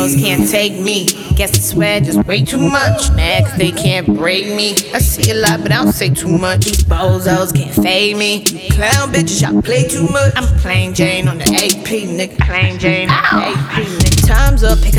bozos can't take me. Guess I swear just way too much. Mad cause they can't break me. I see a lot but I don't say too much. These bozos can't fade me. You clown bitches, y'all play too much. I'm plain Jane on the AP, nigga. Plain Jane on the AP, nigga. Time's up, pick